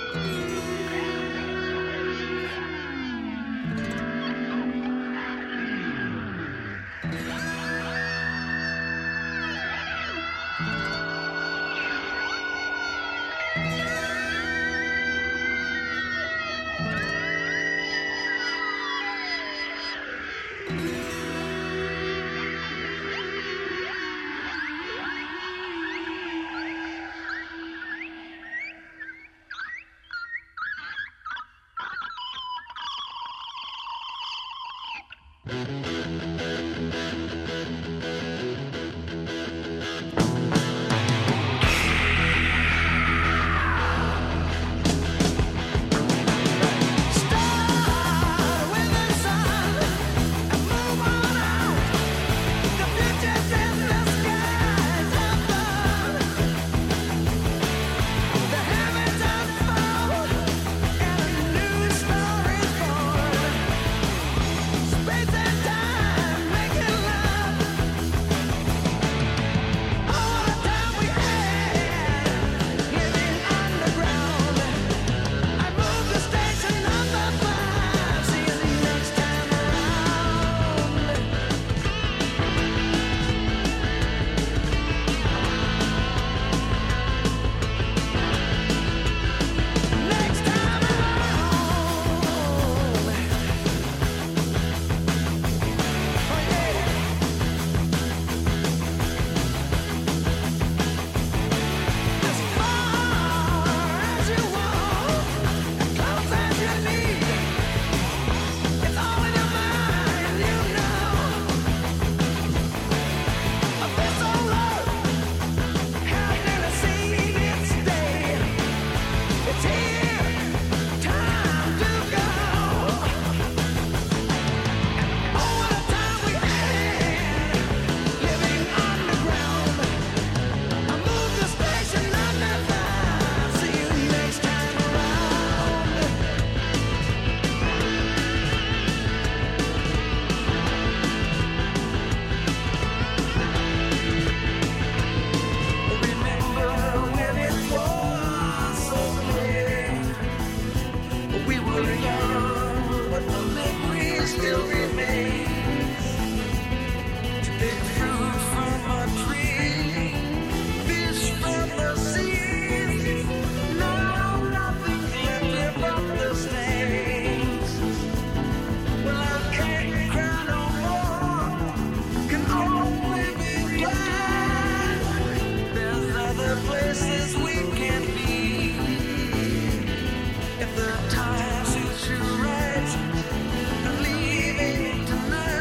If the time suits you right, leaving tonight.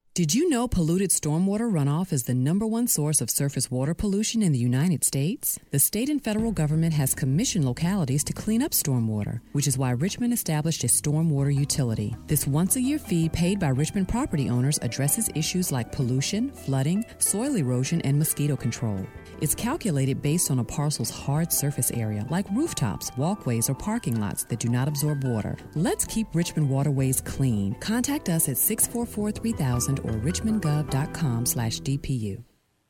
Did you know polluted stormwater runoff is the #1 source of surface water pollution in the United States? The state and federal government has commissioned localities to clean up stormwater, which is why Richmond established a stormwater utility. This once-a-year fee paid by Richmond property owners addresses issues like pollution, flooding, soil erosion, and mosquito control. It's calculated based on a parcel's hard surface area, like rooftops, walkways, or parking lots that do not absorb water. Let's keep Richmond waterways clean. Contact us at 644-3000 or richmondgov.com/DPU.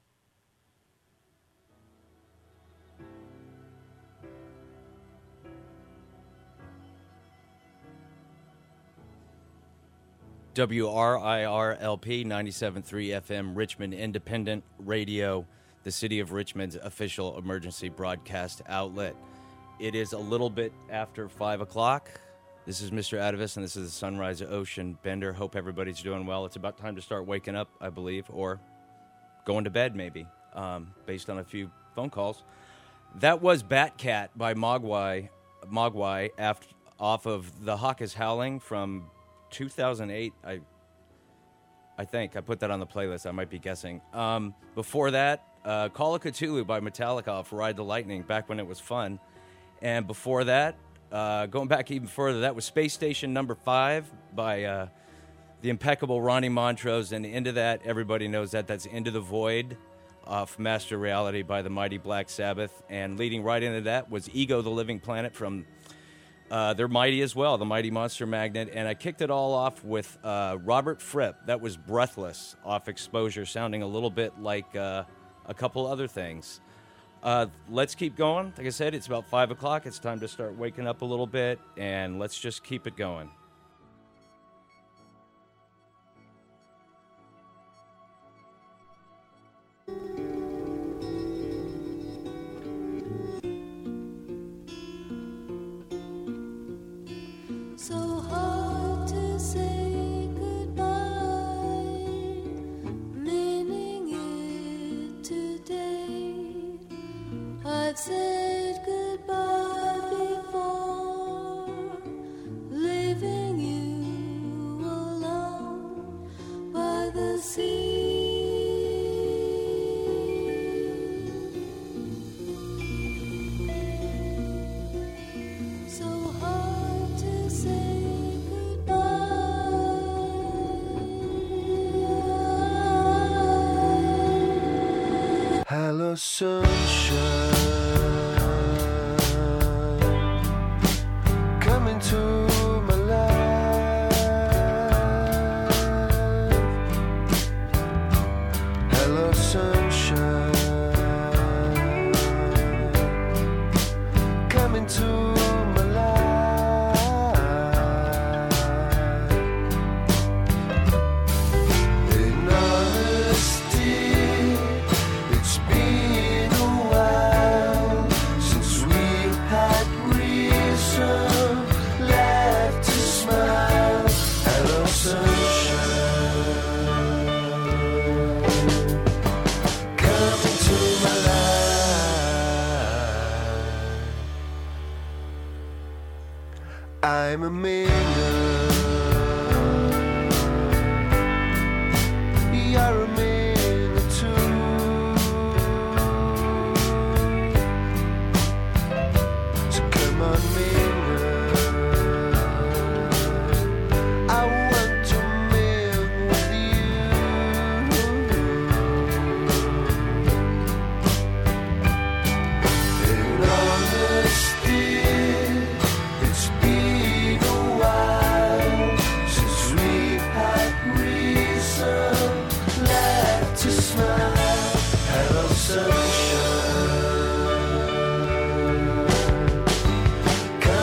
WRIRLP 97.3 FM, Richmond Independent Radio, the City of Richmond's official emergency broadcast outlet. It is a little bit after 5 o'clock. This is Mr. Atavis, and this is the Sunrise Ocean Bender. Hope everybody's doing well. It's about time to start waking up, I believe, or going to bed, maybe, based on a few phone calls. That was Batcat by Mogwai off of The Hawk is Howling from 2008. I think I put that on the playlist. I might be guessing. Before that, Call of Cthulhu by Metallica off Ride the Lightning, back when it was fun. And before that, going back even further, that was Space Station number 5 by the impeccable Ronnie Montrose. And into that, everybody knows that. That's Into the Void off Master Reality by the mighty Black Sabbath. And leading right into that was Ego the Living Planet from they're mighty as well, the Mighty Monster Magnet. And I kicked it all off with Robert Fripp. That was Breathless off Exposure, sounding a little bit like a couple other things. Let's keep going. Like I said, it's about 5 o'clock. It's time to start waking up a little bit, and let's just keep it going. So hard to say goodbye, meaning it today. I've said goodbye before, leaving you alone by the sea. So hard to say goodbye. Hello, sunshine. Come into my life. Hello, sunshine. Come into my life. In honesty, it's been a while since we had reason left to smile. Hello, sunshine. Come into my life. I'm a minnow. You're a minnow too. So come on, minnow. I want to live with you. In honesty, it's been a while since we had reason left to smile. Hello, sunshine. Come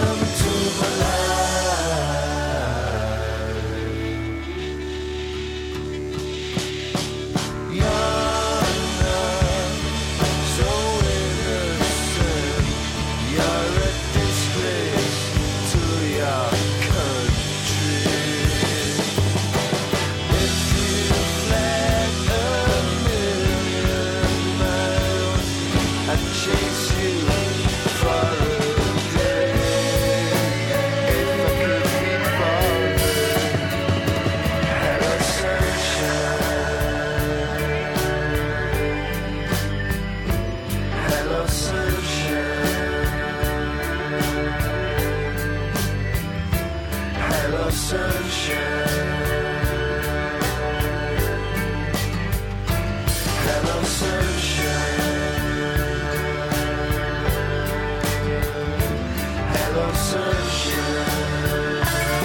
of sunshine.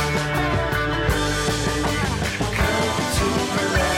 Come to life.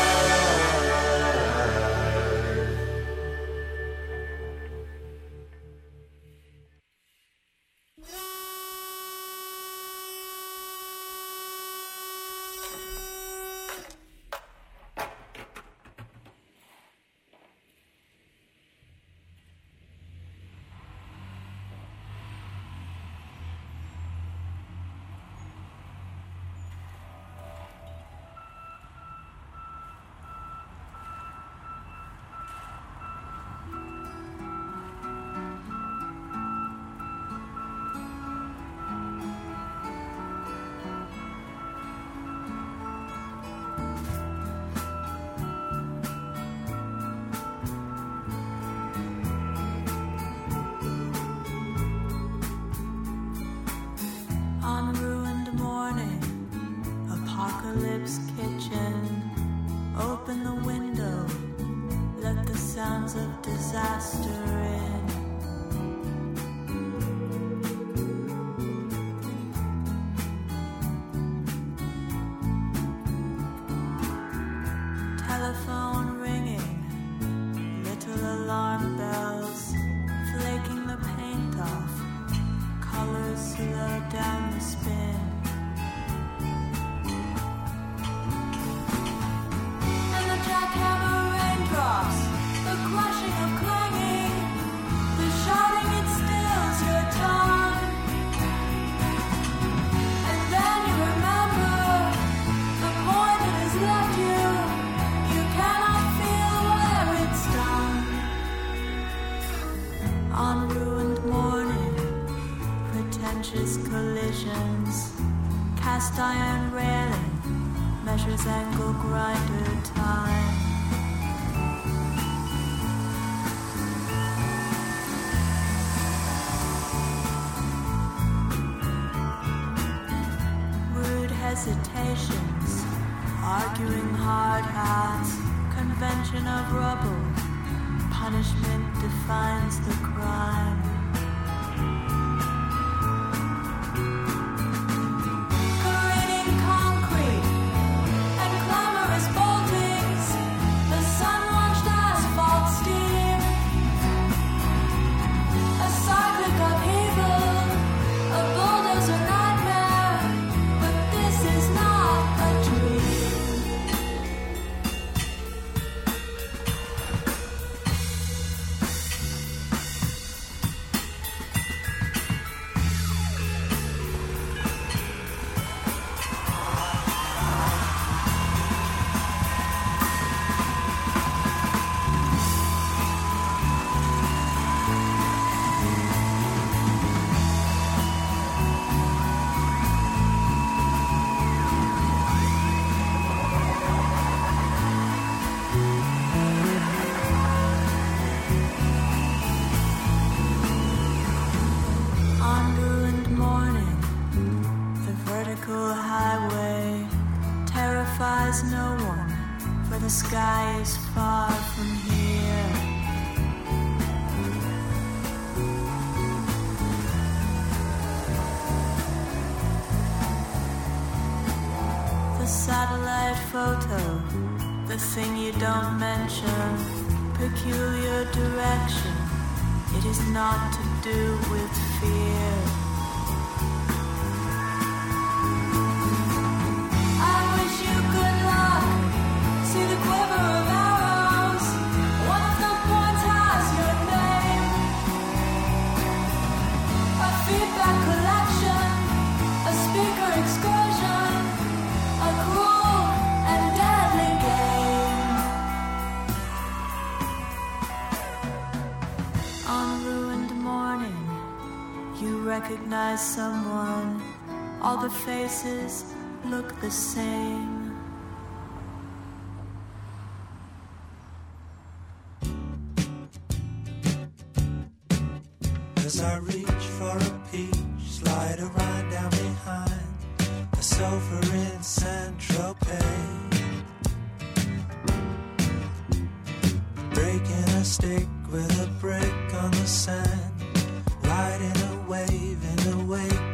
On ruined morning, apocalypse kitchen. Open the window, let the sounds of disaster in. Telephone ringing, little alarm bells, flaking the paint off. Colors slow down the spin. And the jackhammer raindrops, the crushing of clanging, the shouting, it stills your tongue. And then you remember the point it has left you. You cannot feel where it's done. On ruined morning, pretentious collisions, cast iron railing, measures angle grinder time. Rude hesitations, arguing hard hats, convention of rubble, punishment defines the crime. Careening concrete and clamorous boltings, the sun-washed asphalt steam, a cyclic upheaval, a bulldozer nightmare, but this is not a dream. On ruined morning, the vertical highway terrifies no one, for the sky is far from here. The satellite photo, the thing you don't mention, peculiar direction, it is not to do with fear. I wish you good luck. See the quiver of arrows. One of the points has your name. A feedback collection, a speaker excursion, a cruel and deadly game. On ruined morning, you recognize someone. All the faces look the same. As I reach for a peach, slide a ride down behind the sofa in Saint-Tropez. Breaking a stick with a brick on the sand, riding a wave in the wake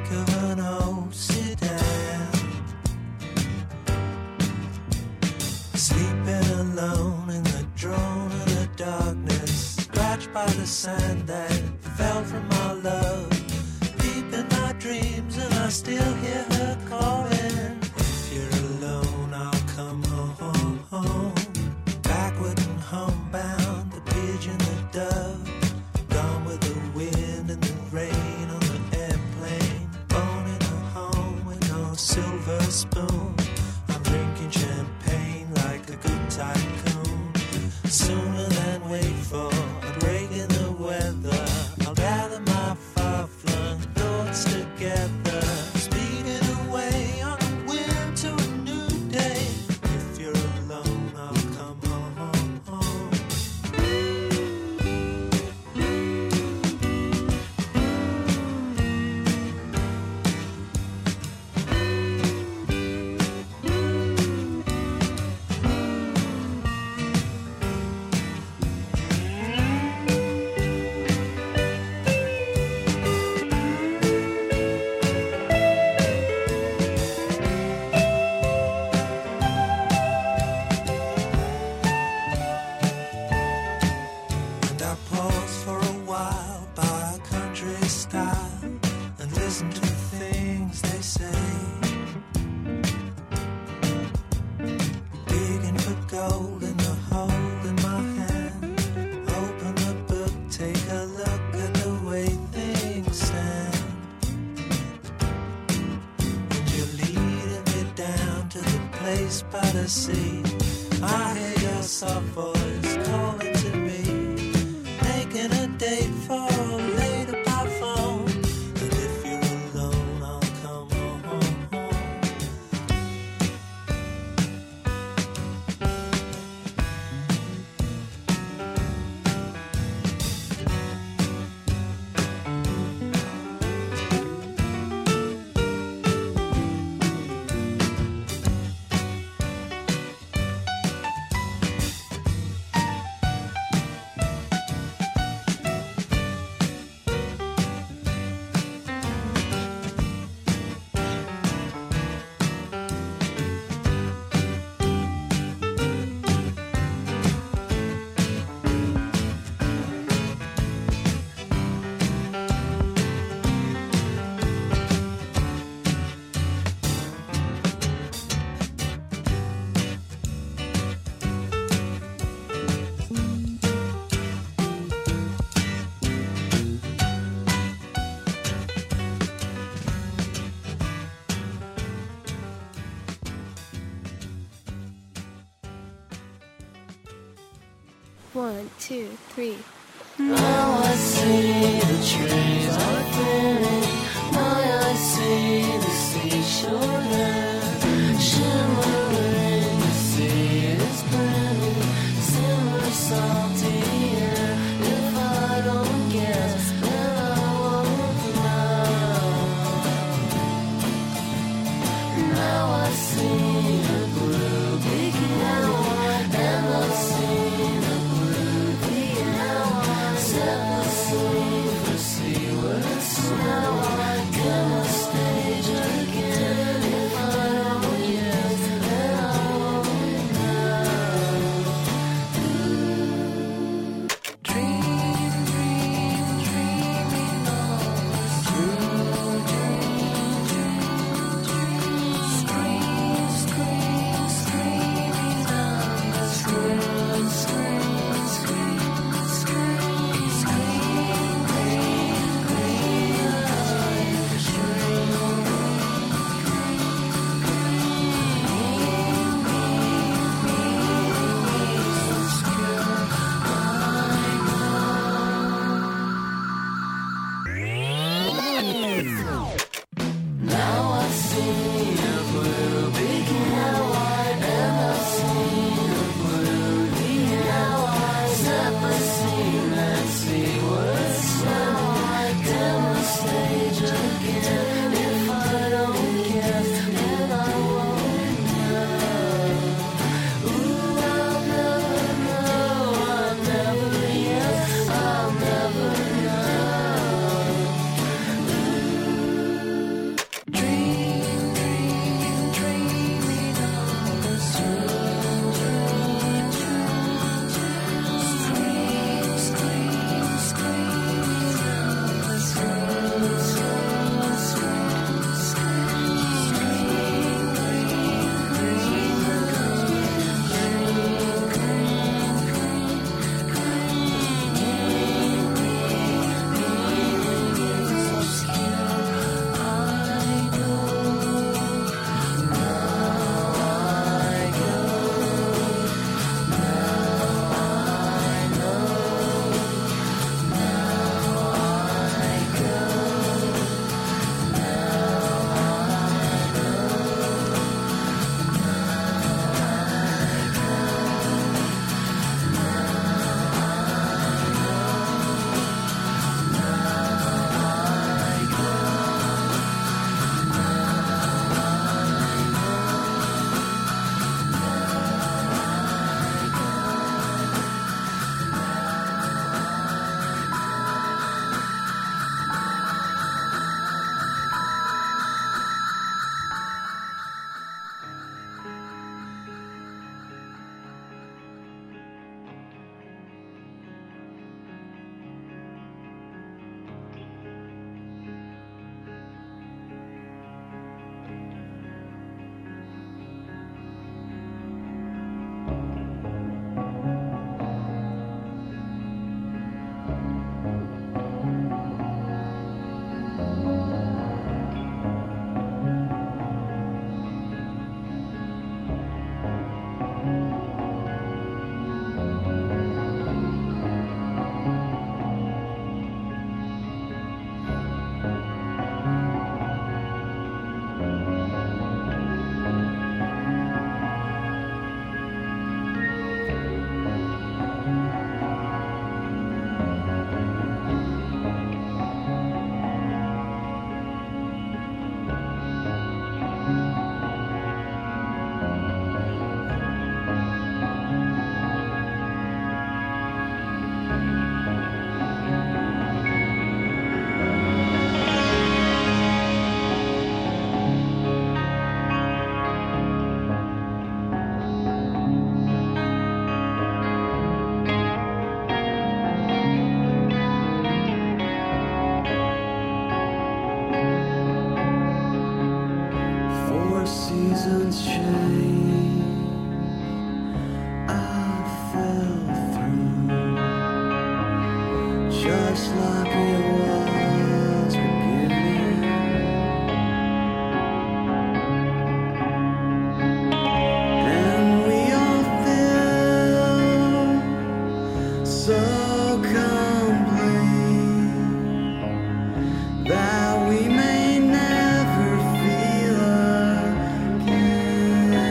still hear her calling. If you're alone, I'll come home. Backward and homebound, the pigeon, the dove, gone with the wind and the rain on the airplane. Born in a home with no silver spoon. I'm drinking champagne like a good tycoon. Sooner than wait for a break in the weather, I'll gather my far-flung thoughts together, speeding away on a wind to a new day. If you're alone, I'll come home. And I pause for a while by a country style and listen to the things they say. Digging for gold in the hole in my hand. Open the book, take a look at the way things stand. And you're leading me down to the place by the sea. I hear your soft voice calling to me, making a date for later by phone. And if you're alone, I'll come home. One, two, three. Now I see the trees are thinning. Now I see the seashore land shimmering. The sea is brimming, simmer salty air. If I don't guess, then I won't know. Now I see the blue begin, and I see the blue begin. Set the scene for seaward snow. seasons change, I fell through, just like it was beginning. And we all feel so complete that we may never feel again.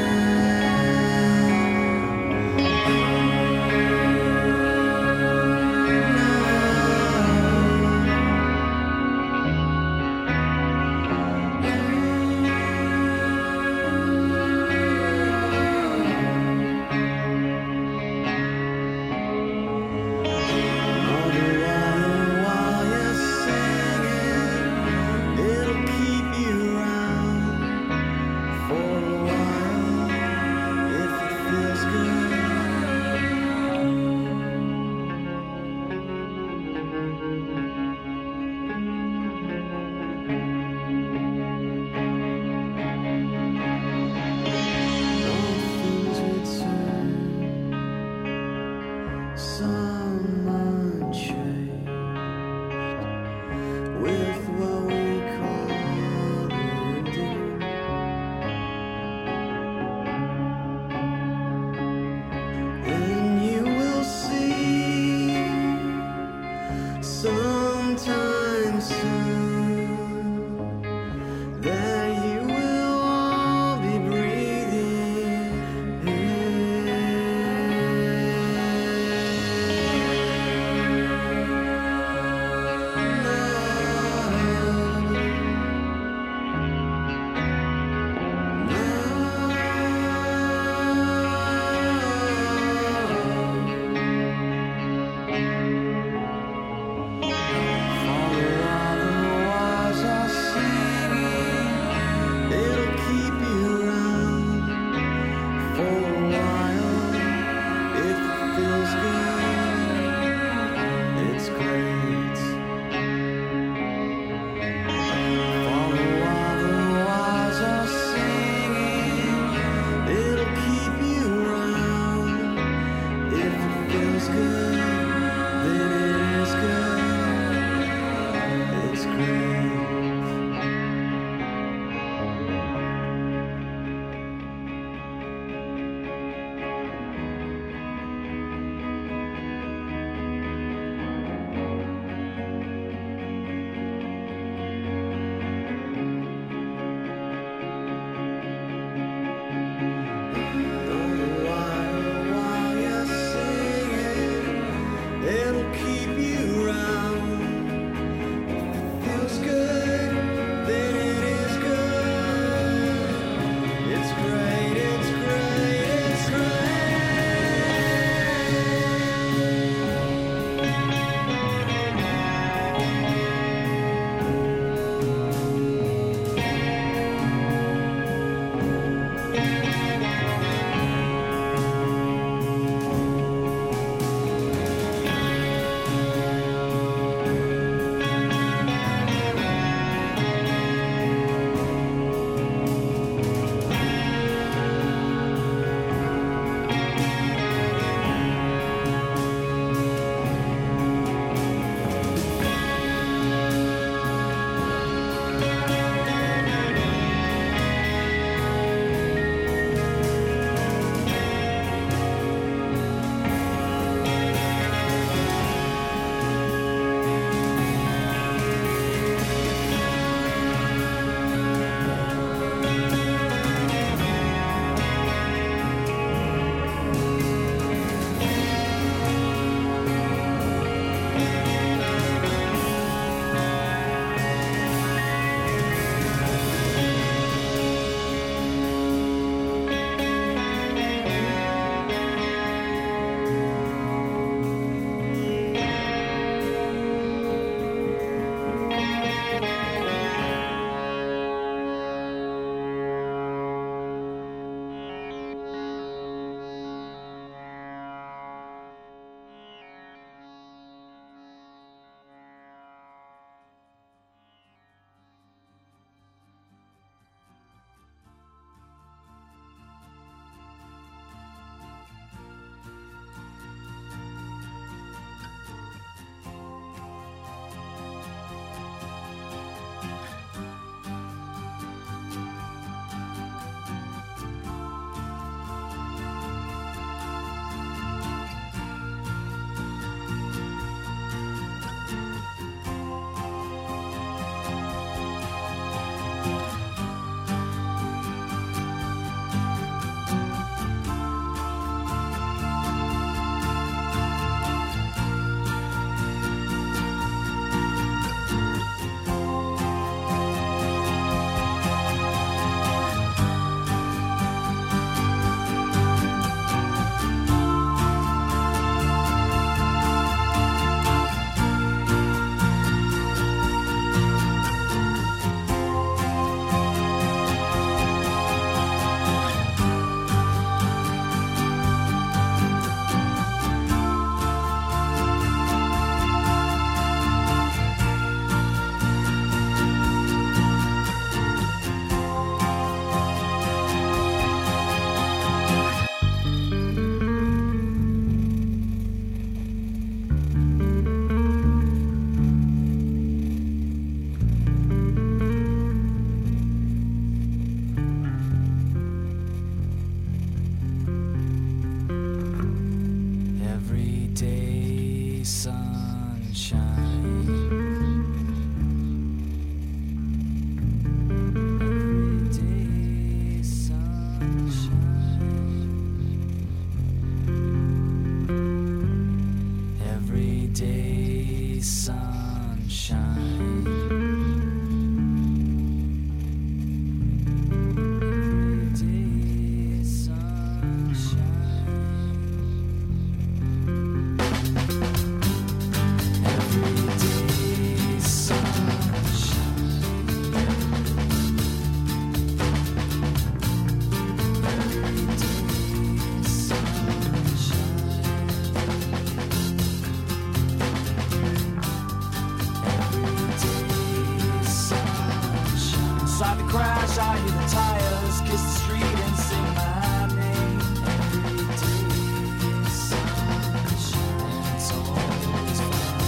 crash, I hear the tires kiss the street and sing my name. Every day, sunshine, it's always fun.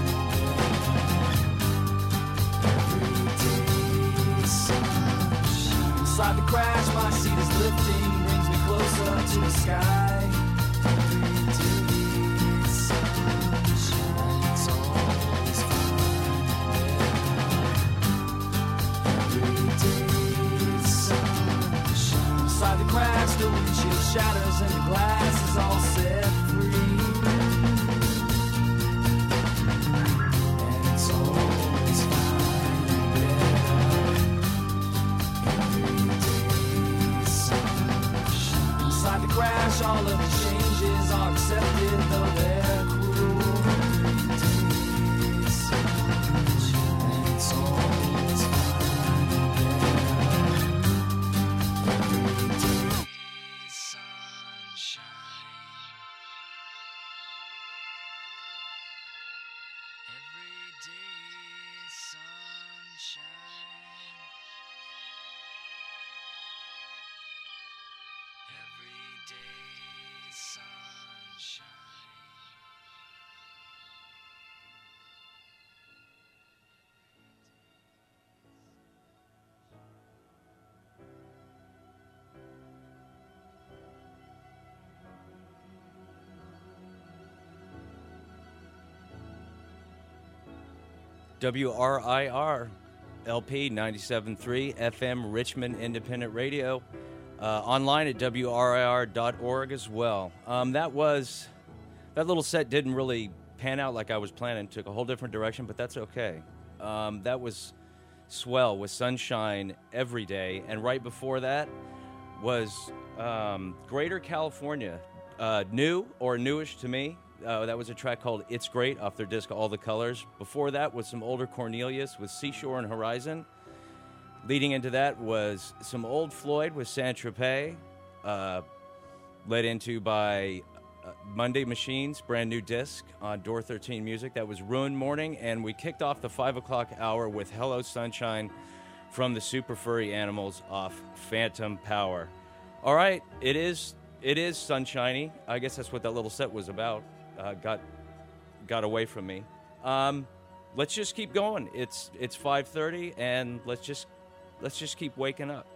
Every day, sunshine. Inside the crash, my seat is lifting, brings me closer to the sky. Every day, sunshine, it's always fun. Inside the cracks, the windshield shatters and the glass is all set free. And it's always fine and better. Every day, sunshine. Inside the crash, all of the changes are accepted, though they're cruel. Every day, sunshine. And it's always fine and better. Every day, sunshine. Every day, sunshine. Every day, sunshine. WRIR LP 97.3 FM Richmond Independent Radio. Online at WRIR.org as well. That little set didn't really pan out like I was planning. Took a whole different direction, but that's okay. That was Swell with Sunshine Every Day. And right before that was Greater California. New or newish to me. That was a track called It's Great off their disc All the Colors. Before that was some older Cornelius with Seashore and Horizon. Leading into that was some old Floyd with Saint-Tropez, led into by Monday Machines, brand new disc on Door 13 Music. That was Ruined Morning, and we kicked off the 5 o'clock hour with Hello Sunshine from the Super Furry Animals off Phantom Power. All right, it is sunshiny. I guess that's what that little set was about. Got away from me. Let's just keep going. It's 5:30, and let's just keep waking up.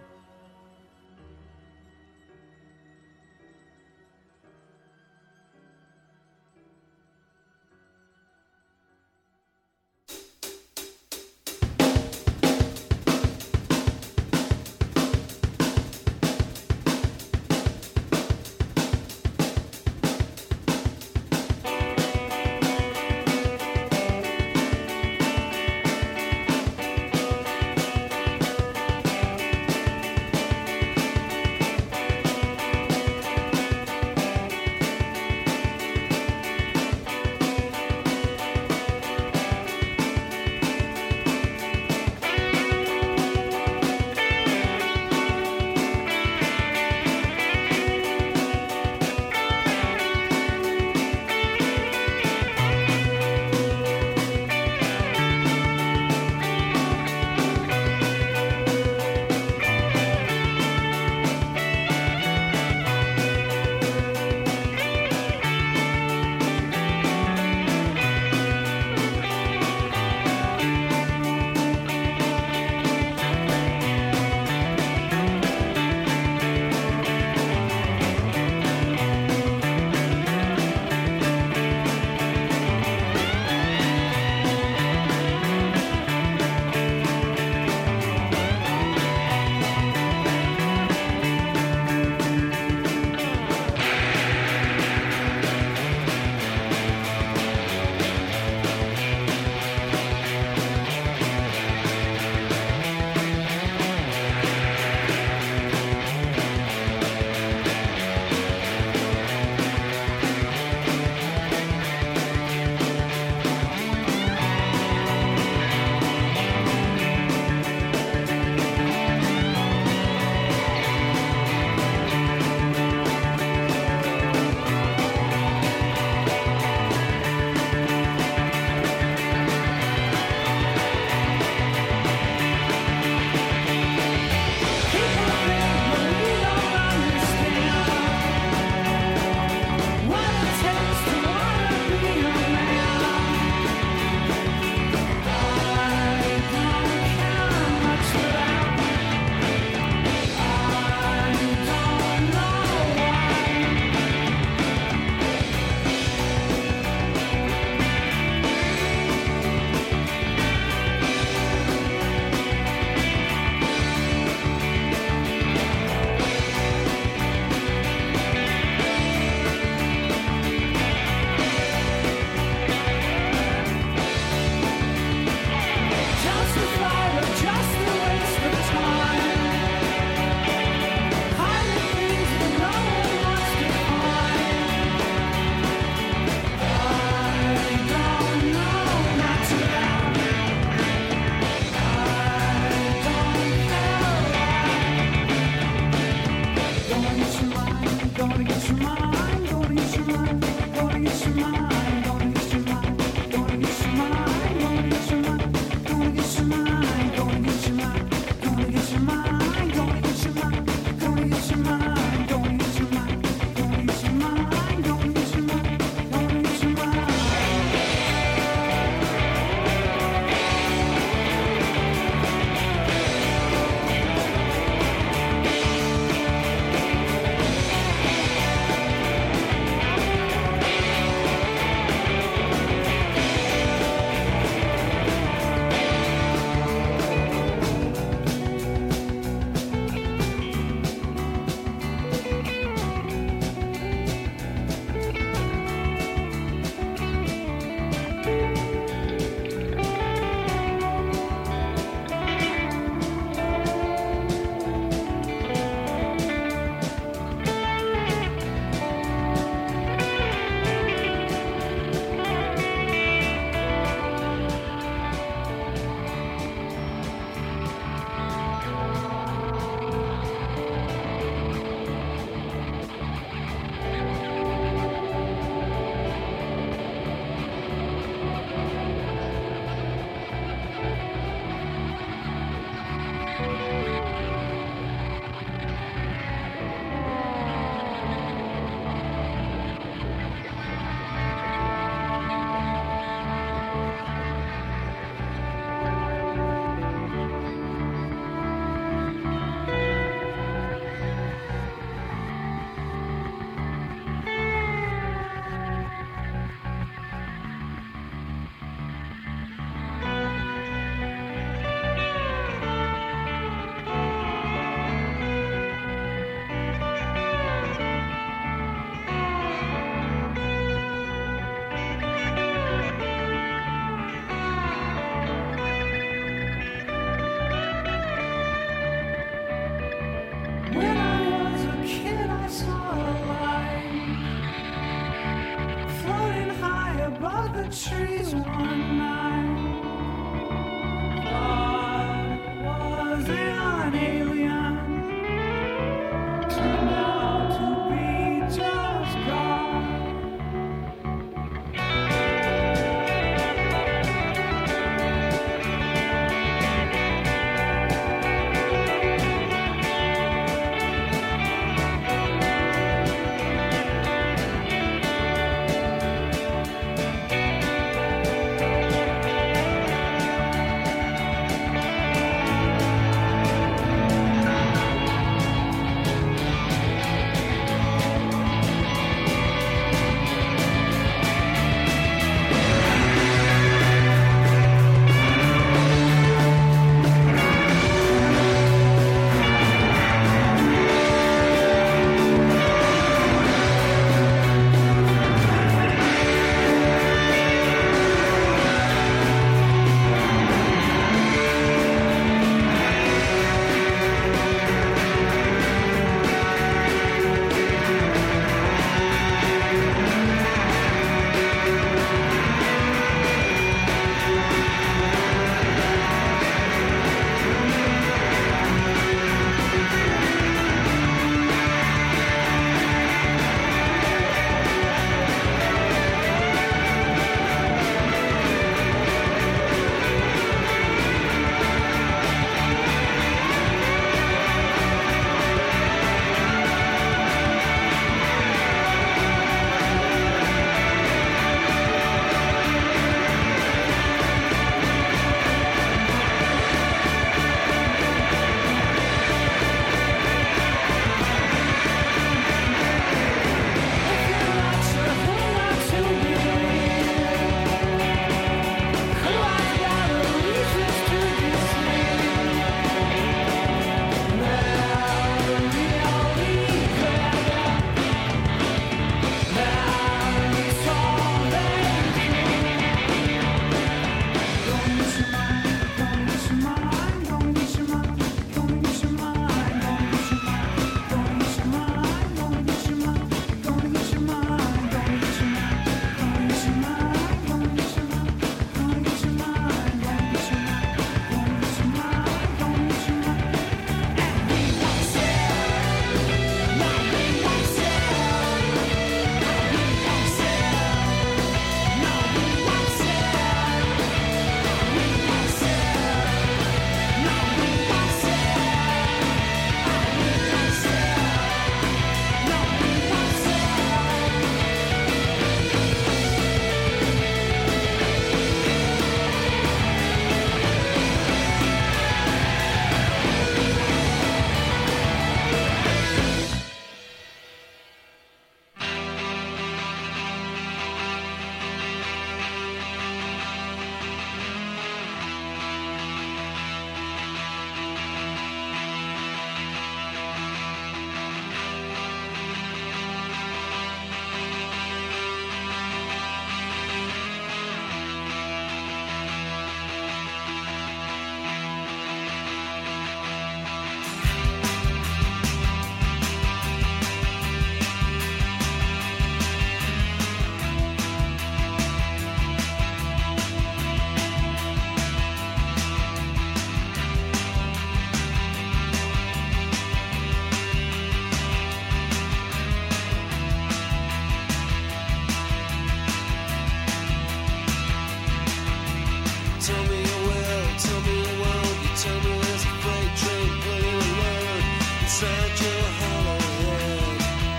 inside your hollow head.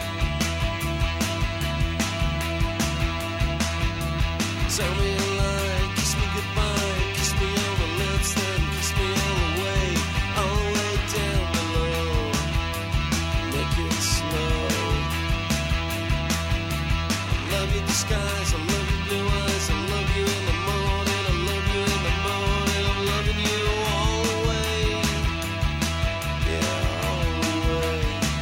Tell me a lie, kiss me goodbye, kiss me on the lips, then kiss me all the way down below. Make it slow. I love your disguise, I love your blue eyes, I love you in the morning, I love you in the morning, I'm loving you all the way. Yeah, all the way.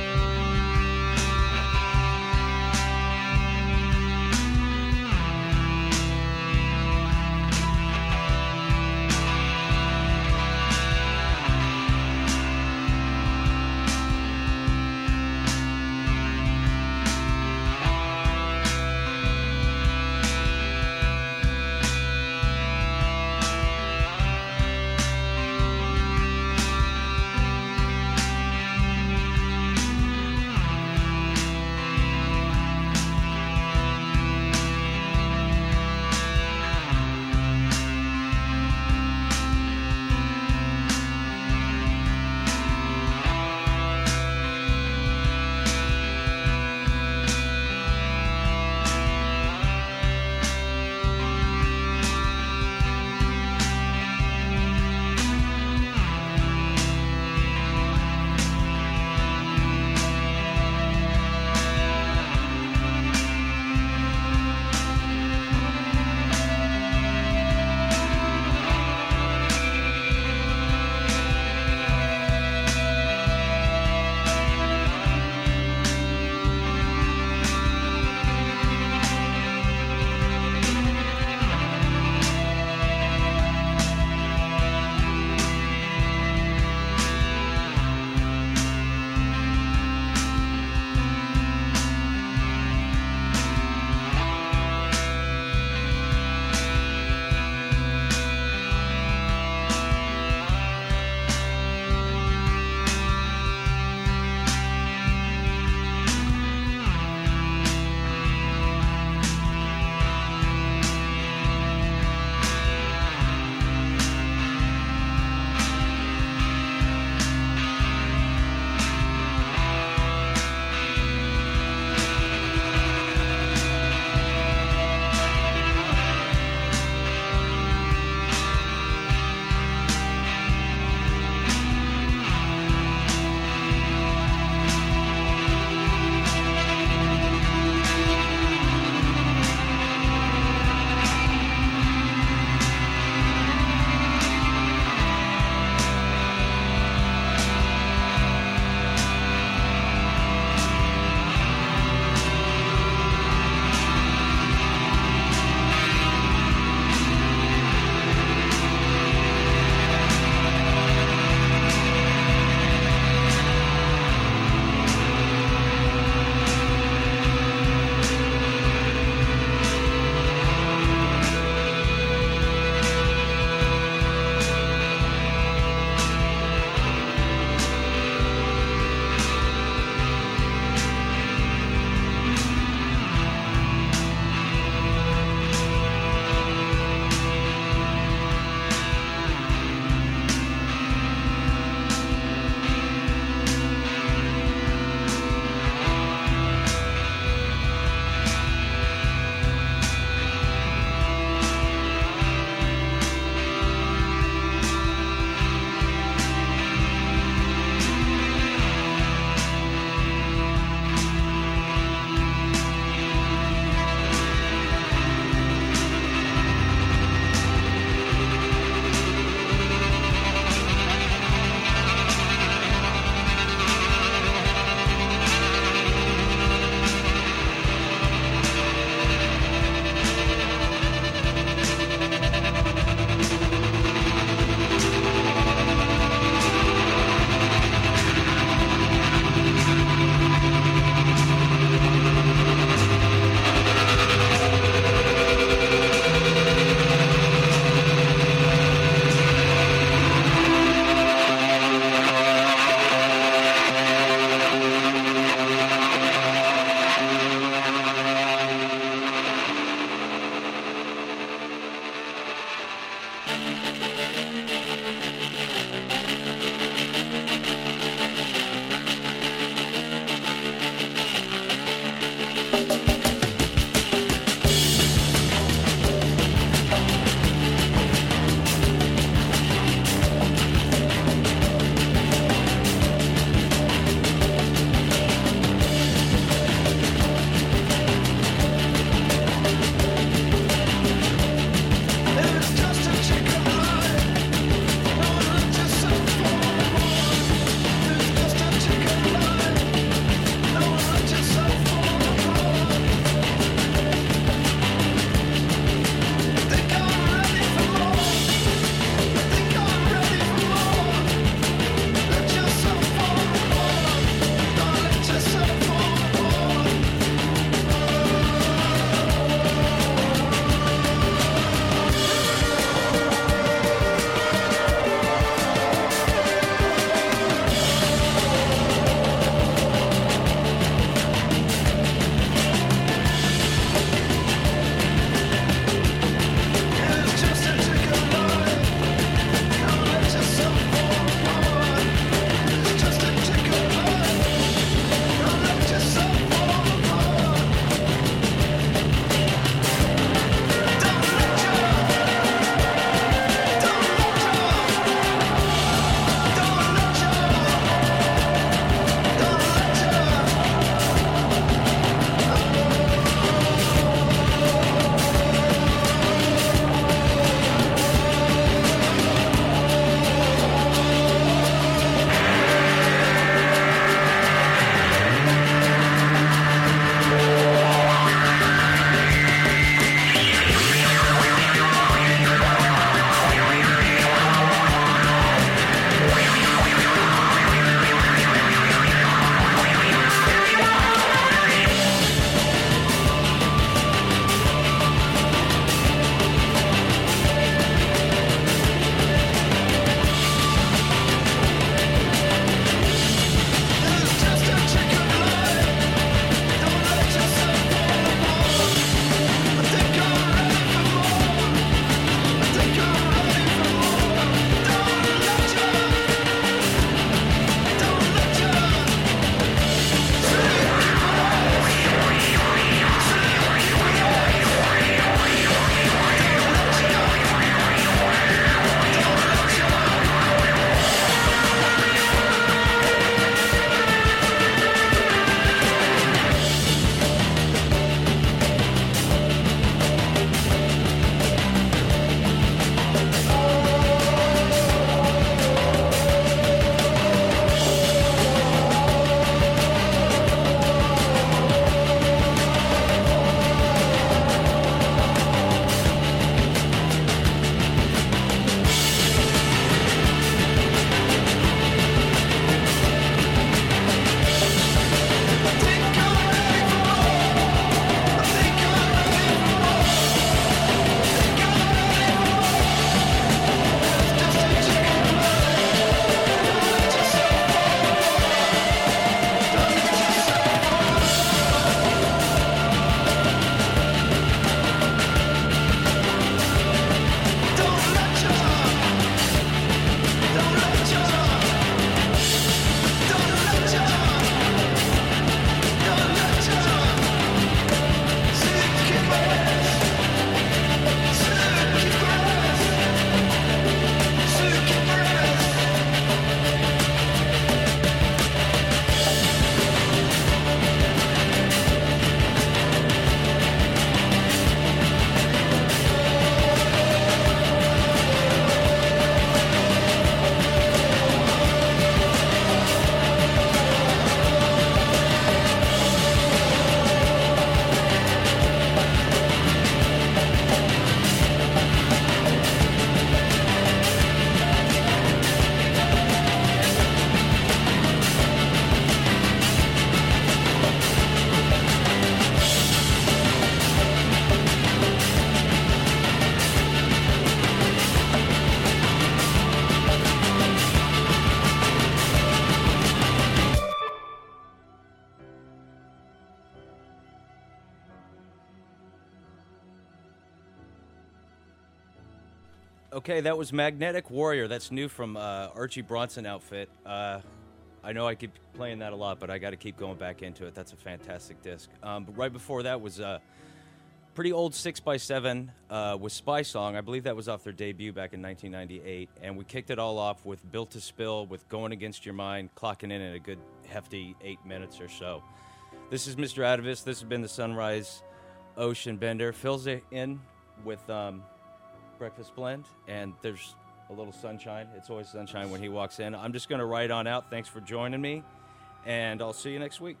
Okay, that was Magnetic Warrior. That's new from Archie Bronson outfit. I know I keep playing that a lot, but I got to keep going back into it. That's a fantastic disc. But right before that was pretty old 6x7 with Spy Song. I believe that was off their debut back in 1998. And we kicked it all off with Built to Spill, with Going Against Your Mind, clocking in at a good hefty 8 minutes or so. This is Mr. Atavis. This has been the Sunrise Ocean Bender. Fills it in with Breakfast Blend, and there's a little sunshine. It's always sunshine when he walks in. I'm just going to ride on out. Thanks for joining me, and I'll see you next week.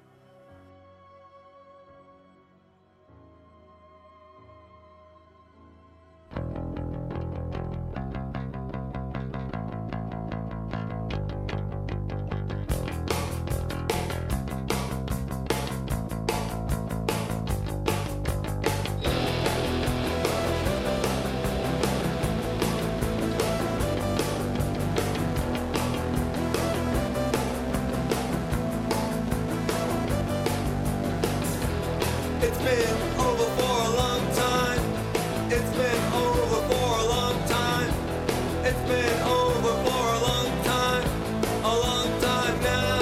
It's been over for a long time. It's been over for a long time. It's been over for a long time now.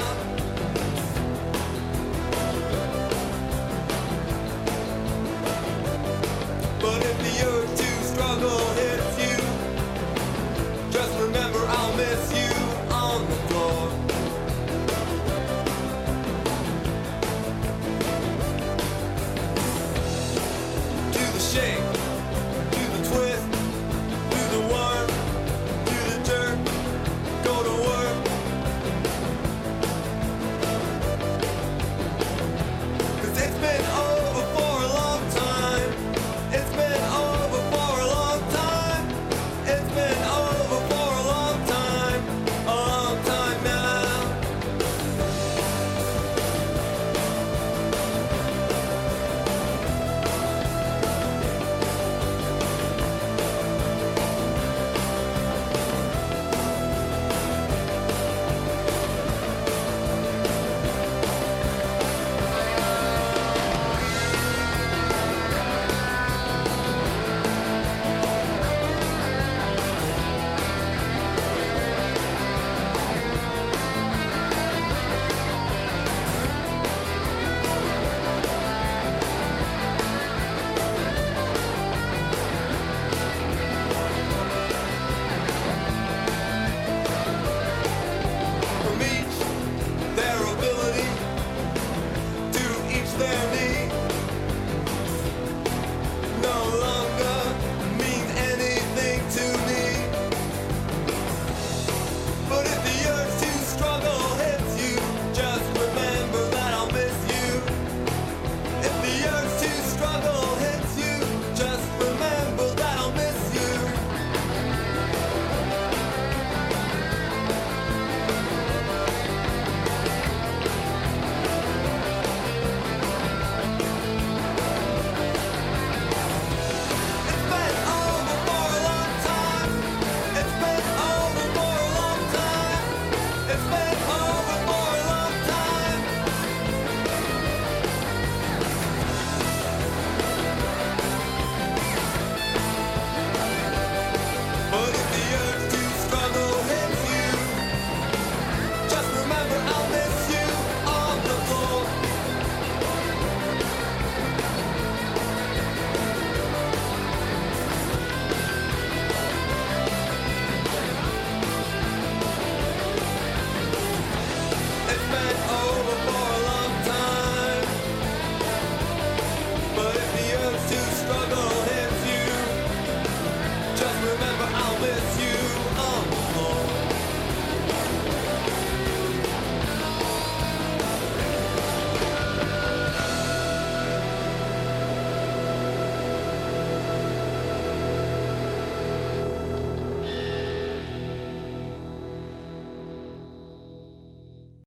But if the urge to struggle hits you, just remember